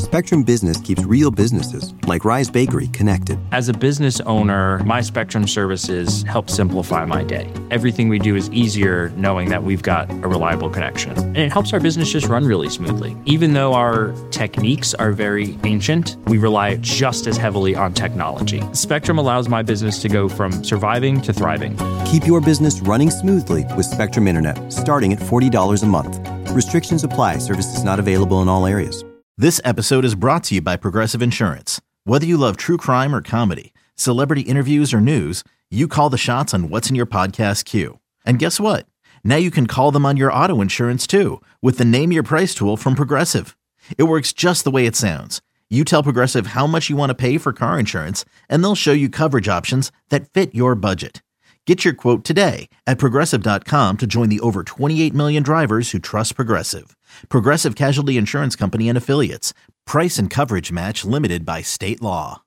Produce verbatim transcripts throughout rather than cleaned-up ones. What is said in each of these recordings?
Spectrum Business keeps real businesses, like Rise Bakery, connected. As a business owner, my Spectrum services help simplify my day. Everything we do is easier knowing that we've got a reliable connection. And it helps our business just run really smoothly. Even though our techniques are very ancient, we rely just as heavily on technology. Spectrum allows my business to go from surviving to thriving. Keep your business running smoothly with Spectrum Internet, starting at forty dollars a month. Restrictions apply. Services not available in all areas. This episode is brought to you by Progressive Insurance. Whether you love true crime or comedy, celebrity interviews or news, you call the shots on what's in your podcast queue. And guess what? Now you can call them on your auto insurance too with the Name Your Price tool from Progressive. It works just the way it sounds. You tell Progressive how much you want to pay for car insurance, and they'll show you coverage options that fit your budget. Get your quote today at Progressive dot com to join the over twenty-eight million drivers who trust Progressive. Progressive Casualty Insurance Company and Affiliates. Price and coverage match limited by state law.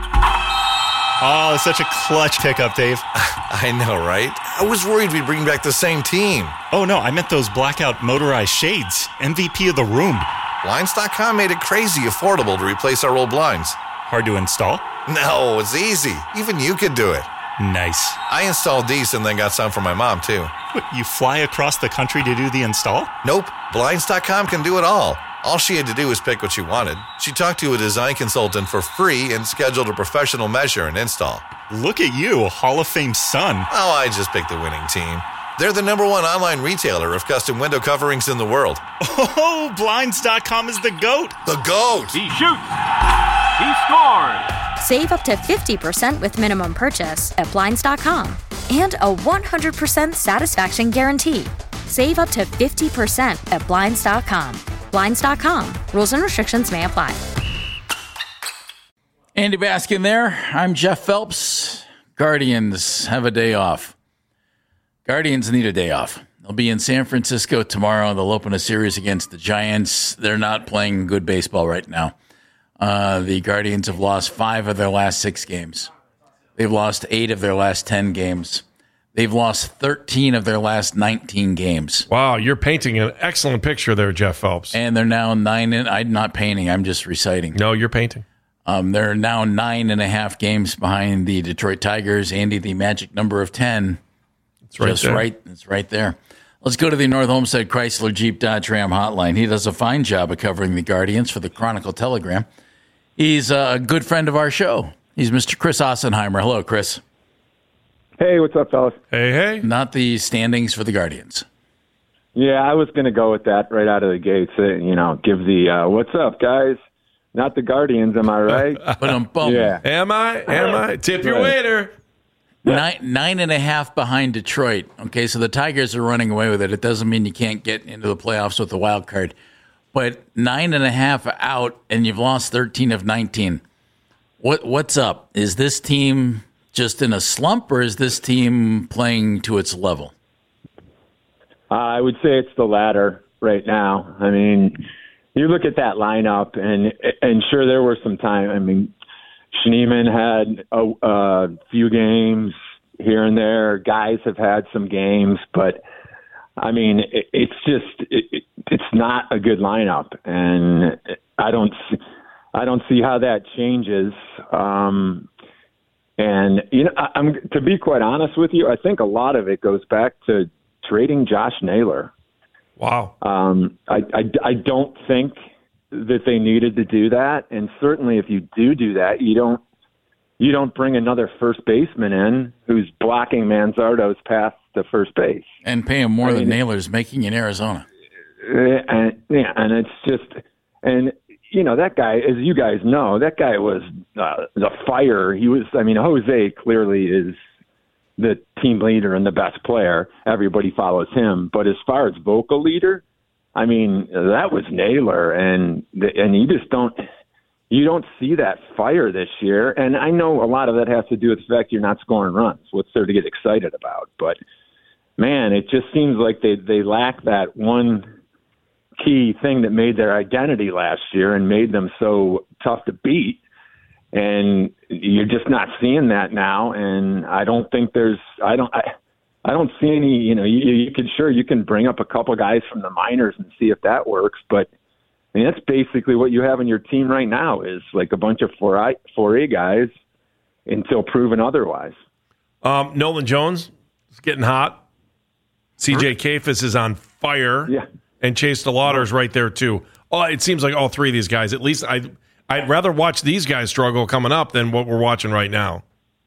Oh, such a clutch pickup, Dave. I know, right? I was worried we'd bring back the same team. Oh, no, I meant those blackout motorized shades. M V P of the room. Blinds dot com made it crazy affordable to replace our old blinds. Hard to install? No, it's easy. Even you could do it. Nice. I installed these and then got some for my mom, too. What, you fly across the country to do the install? Nope. Blinds dot com can do it all. All she had to do was pick what she wanted. She talked to a design consultant for free and scheduled a professional measure and install. Look at you, a Hall of Fame son. Oh, I just picked the winning team. They're the number one online retailer of custom window coverings in the world. Oh, Blinds dot com is the GOAT. The GOAT! He shoots. He scores. Save up to fifty percent with minimum purchase at Blinds dot com. And a one hundred percent satisfaction guarantee. Save up to fifty percent at Blinds dot com. Blinds dot com. Rules and restrictions may apply. Andy Baskin there. I'm Jeff Phelps. Guardians have a day off. Guardians need a day off. They'll be in San Francisco tomorrow. They'll open a series against the Giants. They're not playing good baseball right now. Uh, the Guardians have lost five of their last six games. They've lost eight of their last ten games. They've lost thirteen of their last nineteen games. Wow, you're painting an excellent picture there, Jeff Phelps. And they're now nine. And I'm not painting. I'm just reciting. No, you're painting. Um, they're now nine and a half games behind the Detroit Tigers. Andy, the magic number of ten. It's right just there. right. It's right there. Let's go to the North Homestead Chrysler Jeep Dodge Ram hotline. He does a fine job of covering the Guardians for the Chronicle Telegram. He's a good friend of our show. He's Mister Chris Ossenheimer. Hello, Chris. Hey, what's up, fellas? Hey, hey. Not the standings for the Guardians. Yeah, I was going to go with that right out of the gates. Uh, you know, give the uh, what's up, guys? Not the Guardians, am I right? But I'm bummed. Yeah. Am I? Am I? Tip your Right. waiter. Nine, nine and a half behind Detroit. Okay, so the Tigers are running away with it. It doesn't mean you can't get into the playoffs with the wild card. But nine and a half out, and you've lost thirteen of nineteen. What What's up? Is this team just in a slump, or is this team playing to its level? Uh, I would say it's the latter right now. I mean, you look at that lineup, and and sure, there were some time. I mean, Schneemann had a, a few games here and there. Guys have had some games, but I mean, it, it's just it, it, it's not a good lineup, and I don't see, I don't see how that changes. Um, and you know, I, I'm to be quite honest with you, I think a lot of it goes back to trading Josh Naylor. Wow. Um, I, I I don't think that they needed to do that, and certainly if you do do that, you don't you don't bring another first baseman in who's blocking Manzardo's path to first base and pay him more I than mean, Naylor's making in Arizona. And yeah, and it's just and you know that guy, as you guys know, that guy was uh, the fire. He was. I mean, Jose clearly is the team leader and the best player. Everybody follows him, but as far as vocal leader, I mean, that was Naylor, and the, and you just don't you don't see that fire this year. And I know a lot of that has to do with the fact you're not scoring runs. What's there to get excited about? But man, it just seems like they they lack that one key thing that made their identity last year and made them so tough to beat. And you're just not seeing that now. And I don't think there's I don't I, I don't see any, you know, you, you can sure you can bring up a couple guys from the minors and see if that works, but I mean, that's basically what you have in your team right now is like a bunch of four A guys until proven otherwise. Um, Nolan Jones is getting hot. C J Kafis is on fire. Yeah. And Chase DeLauder is right there, too. Oh, it seems like all three of these guys, at least I, I'd rather watch these guys struggle coming up than what we're watching right now.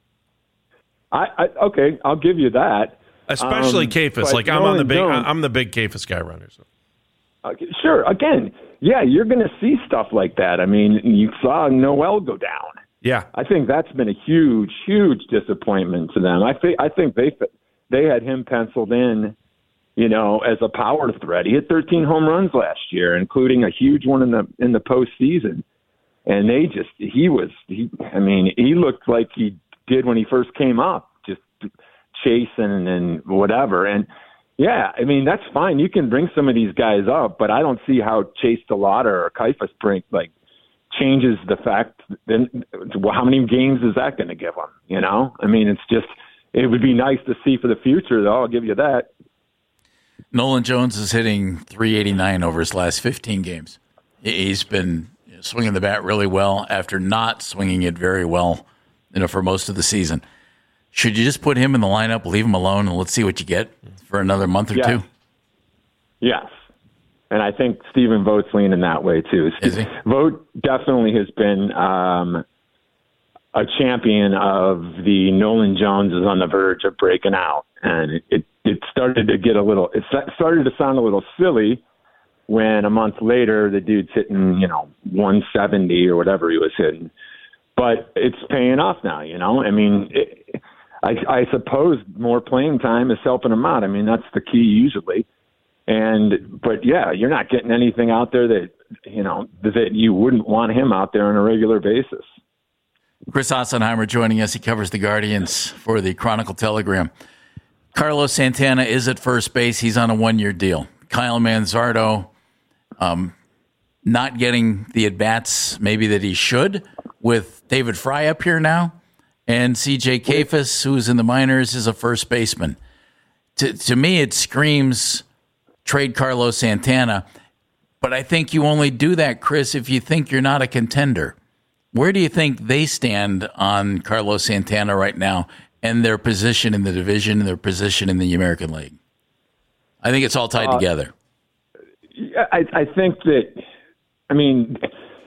I, I Okay, I'll give you that. Especially um, Kafis. Like, I'm on the big, Jones, I'm the big Kafis guy around here. So. Uh, sure. Again, yeah, you're going to see stuff like that. I mean, you saw Noel go down. Yeah. I think that's been a huge, huge disappointment to them. I think I think they they had him penciled in, you know, as a power threat. He hit thirteen home runs last year, including a huge one in the in the postseason. And they just he was he. I mean, he looked like he did when he first came up, just chasing and whatever. And yeah, I mean, that's fine. You can bring some of these guys up, but I don't see how Chase DeLauder or Kifus Brink like changes the fact. Then how many games is that going to give them? You know, I mean, it's just it would be nice to see for the future, though. I'll give you that. Nolan Jones is hitting three eighty-nine over his last fifteen games. He's been swinging the bat really well after not swinging it very well, you know, for most of the season. Should you just put him in the lineup, leave him alone, and let's see what you get for another month or yes. two? Yes. And I think Stephen Vogt's leaning that way, too. Is he? Vogt definitely has been um, a champion of the Nolan Jones is on the verge of breaking out. And it, it, it started to get a little – it started to sound a little silly when a month later the dude's hitting, you know, one seventy or whatever he was hitting. But it's paying off now, you know. I mean, it, I, I suppose more playing time is helping him out. I mean, that's the key usually. And but yeah, you're not getting anything out there that you know that you wouldn't want him out there on a regular basis. Chris Otzenheimer joining us. He covers the Guardians for the Chronicle Telegram. Carlos Santana is at first base. He's on a one-year deal. Kyle Manzardo, um, not getting the at-bats maybe that he should with David Fry up here now. And C J Kafis, who's in the minors, is a first baseman. To, to me, it screams trade Carlos Santana. But I think you only do that, Chris, if you think you're not a contender. Where do you think they stand on Carlos Santana right now and their position in the division and their position in the American League? I think it's all tied uh, together. I, I think that, I mean,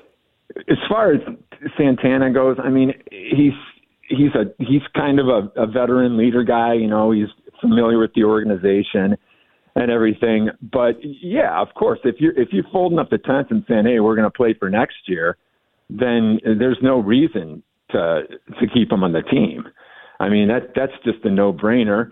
as far as Santana goes, I mean, he's he's a he's kind of a, a veteran leader guy. You know, he's familiar with the organization and everything. But yeah, of course, if you're if you're folding up the tent and saying, "Hey, we're going to play for next year," then there's no reason to to keep him on the team. I mean, that that's just a no-brainer.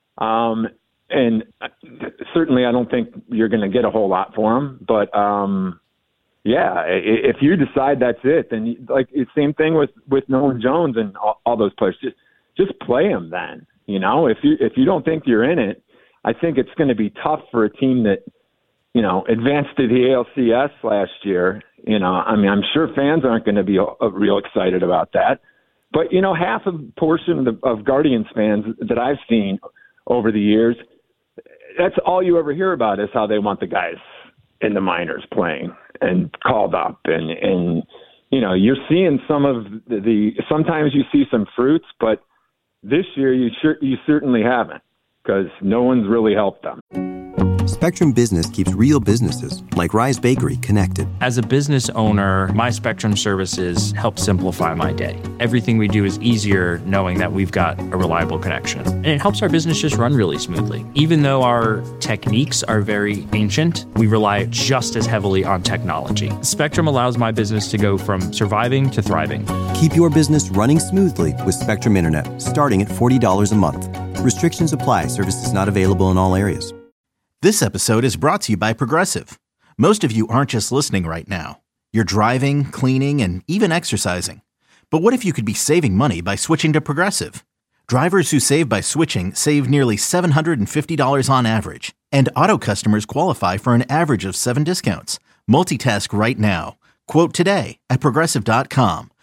Um, and certainly, I don't think you're going to get a whole lot for him. But um, yeah, if you decide that's it, then like same thing with, with Nolan Jones and all, all those players. Just just play them then. You know, if you if you don't think you're in it, I think it's going to be tough for a team that you know advanced to the A L C S last year. You know, I mean, I'm sure fans aren't going to be uh, real excited about that. But you know, half a portion of, the, of Guardians fans that I've seen over the years, that's all you ever hear about is how they want the guys in the minors playing and called up. And, and you know, you're seeing some of the, the – sometimes you see some fruits, but this year you sure, you certainly haven't because no one's really helped them. Spectrum Business keeps real businesses, like Rise Bakery, connected. As a business owner, my Spectrum services help simplify my day. Everything we do is easier knowing that we've got a reliable connection. And it helps our business just run really smoothly. Even though our techniques are very ancient, we rely just as heavily on technology. Spectrum allows my business to go from surviving to thriving. Keep your business running smoothly with Spectrum Internet, starting at forty dollars a month. Restrictions apply. Services not available in all areas. This episode is brought to you by Progressive. Most of you aren't just listening right now. You're driving, cleaning, and even exercising. But what if you could be saving money by switching to Progressive? Drivers who save by switching save nearly seven hundred fifty dollars on average. And auto customers qualify for an average of seven discounts. Multitask right now. Quote today at Progressive dot com.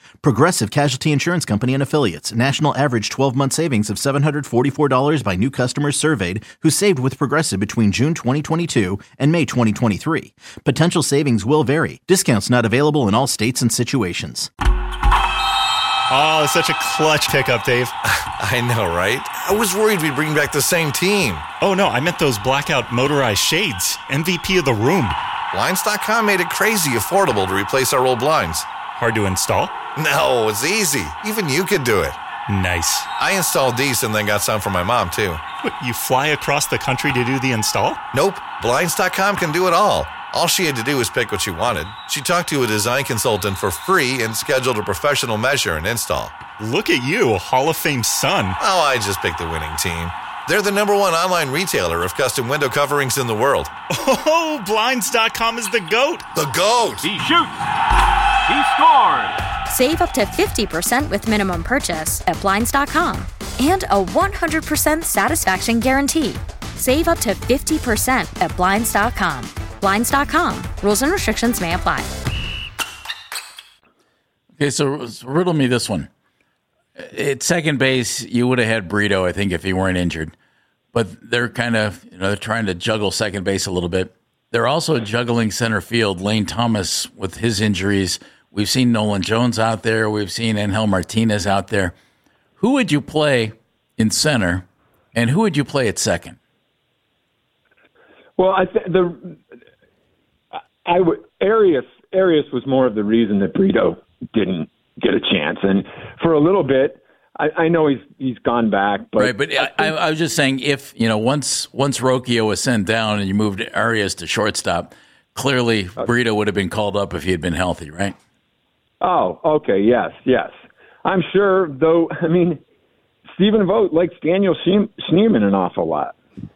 Progressive Casualty Insurance Company and Affiliates. National average twelve-month savings of seven hundred forty-four dollars by new customers surveyed who saved with Progressive between June twenty twenty-two and May twenty twenty-three. Potential savings will vary. Discounts not available in all states and situations. Oh, it's such a clutch pickup, Dave. I know, right? I was worried we'd bring back the same team. Oh, no, I meant those blackout motorized shades. M V P of the room. Blinds dot com made it crazy affordable to replace our old blinds. Hard to install? No, it's easy. Even you could do it. Nice. I installed these and then got some for my mom, too. What, you fly across the country to do the install? Nope. Blinds dot com can do it all. All she had to do was pick what she wanted. She talked to a design consultant for free and scheduled a professional measure and install. Look at you, Hall of Fame son. Oh, I just picked the winning team. They're the number one online retailer of custom window coverings in the world. Oh, Blinds dot com is the GOAT. The GOAT! He shoots. He scores. Save up to fifty percent with minimum purchase at Blinds dot com and a one hundred percent satisfaction guarantee. Save up to fifty percent at Blinds dot com. Blinds dot com. Rules and restrictions may apply. Okay, so riddle me this one. At second base, you would have had Brito, I think, if he weren't injured. But they're kind of, you know, they're trying to juggle second base a little bit. They're also juggling center field. Lane Thomas with his injuries. We've seen Nolan Jones out there. We've seen Angel Martinez out there. Who would you play in center, and who would you play at second? Well, I th- the I would Arias Arias was more of the reason that Brito didn't get a chance, and for a little bit, I, I know he's he's gone back, but right. But I, I, I was just saying, if you know, once once Rocchio was sent down and you moved Arias to shortstop, clearly Brito would have been called up if he had been healthy, right? Oh, okay, yes, yes. I'm sure, though. I mean, Stephen Vogt likes Daniel Schneemann an awful lot,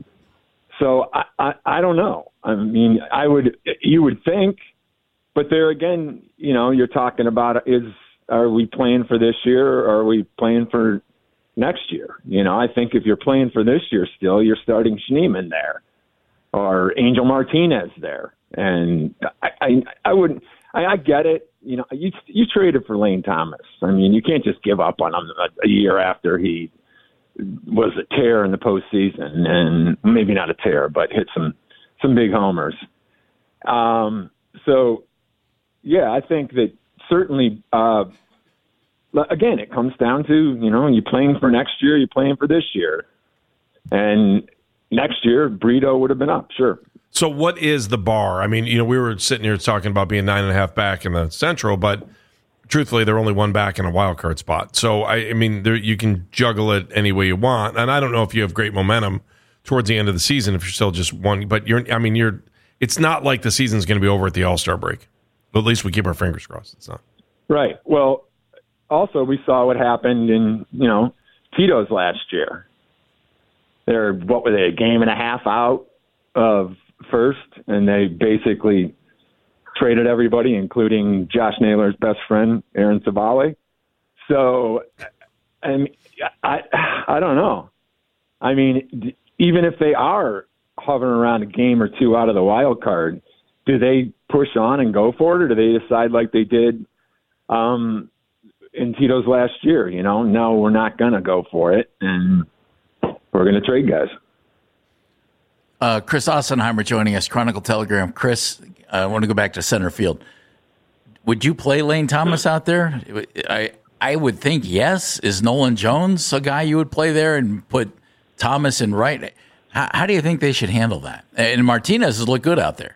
so I, I I don't know. I mean, I would you would think, but there again, you know, you're talking about is. Are we playing for this year or are we playing for next year? You know, I think if you're playing for this year still, you're starting Schneemann there or Angel Martinez there. And I, I, I wouldn't, I, I get it. You know, you, you traded for Lane Thomas. I mean, you can't just give up on him a, a year after he was a tear in the postseason, and maybe not a tear, but hit some, some big homers. Um, so yeah, I think that, certainly, uh, again, it comes down to, you know, you playing for next year, you're playing for this year. And next year, Brito would have been up, sure. So what is the bar? I mean, you know, we were sitting here talking about being nine and a half back in the Central, but truthfully, they're only one back in a wild card spot. So, I, I mean, there, you can juggle it any way you want. And I don't know if you have great momentum towards the end of the season if you're still just one. But, you're, I mean, you're. It's not like the season's going to be over at the All-Star break. But at least we keep our fingers crossed. It's not. Right. Well, also we saw what happened in, you know, Tito's last year. They're, what were they, a game and a half out of first, and they basically traded everybody, including Josh Naylor's best friend, Aaron Savale. So, I mean, I, I don't know. I mean, even if they are hovering around a game or two out of the wild card, do they push on and go for it, or do they decide like they did um, in Tito's last year? You know, no, we're not going to go for it, and we're going to trade guys. Uh, Chris Ossenheimer joining us, Chronicle Telegram. Chris, I want to go back to center field. Would you play Lane Thomas out there? I I would think yes. Is Nolan Jones a guy you would play there and put Thomas in right? How, how do you think they should handle that? And Martinez has looked good out there.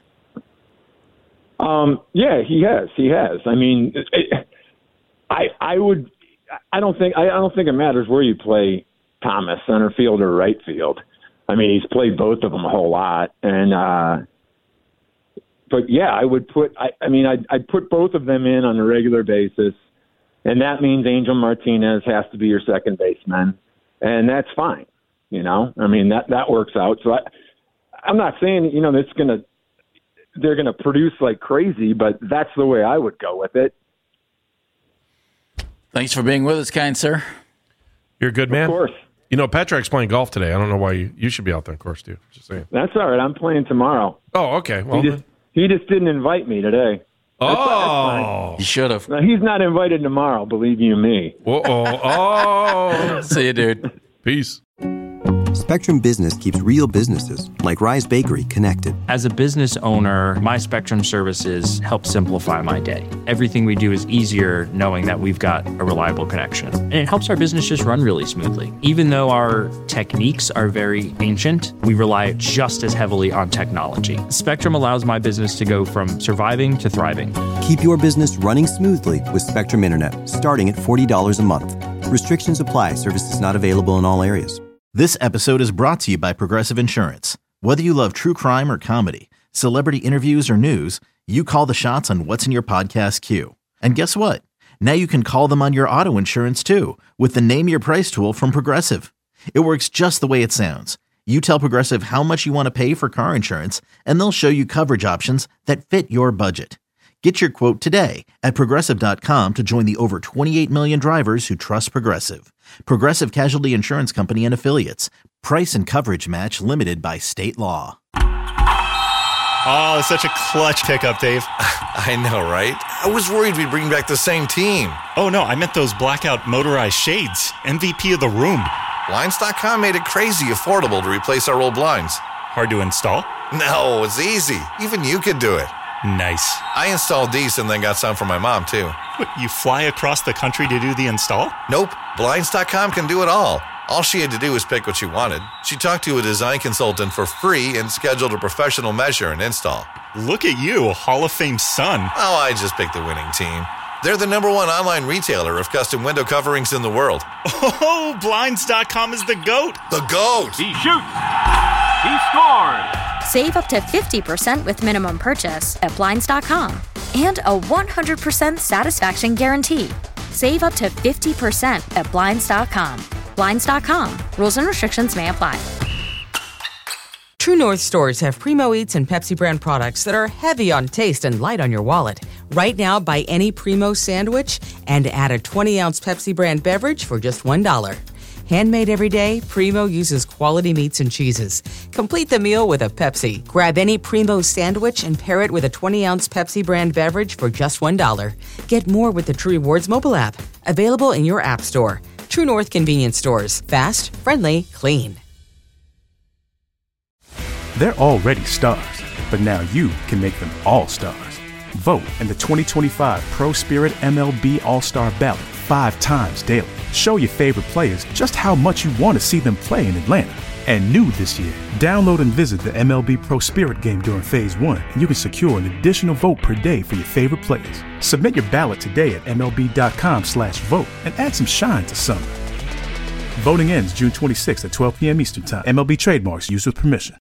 Um, yeah, he has. He has. I mean, it, I I would. I don't think. I, I don't think it matters where you play Thomas, center field or right field. I mean, he's played both of them a whole lot, and uh, but yeah, I would put. I, I mean, I'd, I'd put both of them in on a regular basis, and that means Angel Martinez has to be your second baseman, and that's fine. You know, I mean that that works out. So I, I'm not saying you know it's gonna. They're going to produce like crazy, but that's the way I would go with it. Thanks for being with us, kind sir. You're a good man. Of course. You know, Patrick's playing golf today. I don't know why you, you should be out there, of course, too. Just saying. That's all right. I'm playing tomorrow. Oh, okay. Well, he just, he just didn't invite me today. Oh, Oh. He should have. Now, he's not invited tomorrow, believe you me. Uh-oh. Oh. See you, dude. Peace. Spectrum Business keeps real businesses, like Rise Bakery, connected. As a business owner, my Spectrum services help simplify my day. Everything we do is easier knowing that we've got a reliable connection. And it helps our business just run really smoothly. Even though our techniques are very ancient, we rely just as heavily on technology. Spectrum allows my business to go from surviving to thriving. Keep your business running smoothly with Spectrum Internet, starting at forty dollars a month. Restrictions apply. Services not available in all areas. This episode is brought to you by Progressive Insurance. Whether you love true crime or comedy, celebrity interviews or news, you call the shots on what's in your podcast queue. And guess what? Now you can call them on your auto insurance too with the Name Your Price tool from Progressive. It works just the way it sounds. You tell Progressive how much you want to pay for car insurance, and they'll show you coverage options that fit your budget. Get your quote today at Progressive dot com to join the over twenty-eight million drivers who trust Progressive. Progressive Casualty Insurance Company and Affiliates. Price and coverage match limited by state law. Oh, such a clutch pickup, Dave. I know, right? I was worried we'd bring back the same team. Oh, no, I meant those blackout motorized shades. M V P of the room. Blinds dot com made it crazy affordable to replace our old blinds. Hard to install? No, it's easy. Even you could do it. Nice. I installed these and then got some for my mom, too. What, you fly across the country to do the install? Nope. Blinds dot com can do it all. All she had to do was pick what she wanted. She talked to a design consultant for free and scheduled a professional measure and install. Look at you, Hall of Fame son. Oh, I just picked the winning team. They're the number one online retailer of custom window coverings in the world. Oh, Blinds dot com is the GOAT. The GOAT! He shoots. He scores. Save up to fifty percent with minimum purchase at Blinds dot com and a one hundred percent satisfaction guarantee. Save up to fifty percent at Blinds dot com. Blinds dot com. Rules and restrictions may apply. True North stores have Primo Eats and Pepsi brand products that are heavy on taste and light on your wallet. Right now, buy any Primo sandwich and add a twenty ounce Pepsi brand beverage for just one dollar. Handmade every day, Primo uses quality meats and cheeses. Complete the meal with a Pepsi. Grab any Primo sandwich and pair it with a twenty ounce Pepsi brand beverage for just one dollar. Get more with the True Rewards mobile app. Available in your app store. True North convenience stores. Fast, friendly, clean. They're already stars, but now you can make them all stars. Vote in the twenty twenty-five Pro Spirit M L B All-Star Ballot five times daily. Show your favorite players just how much you want to see them play in Atlanta. And new this year, download and visit the M L B Pro Spirit game during Phase one, and you can secure an additional vote per day for your favorite players. Submit your ballot today at M L B dot com slash vote and add some shine to summer. Voting ends June twenty-sixth at twelve p.m. Eastern Time. M L B trademarks used with permission.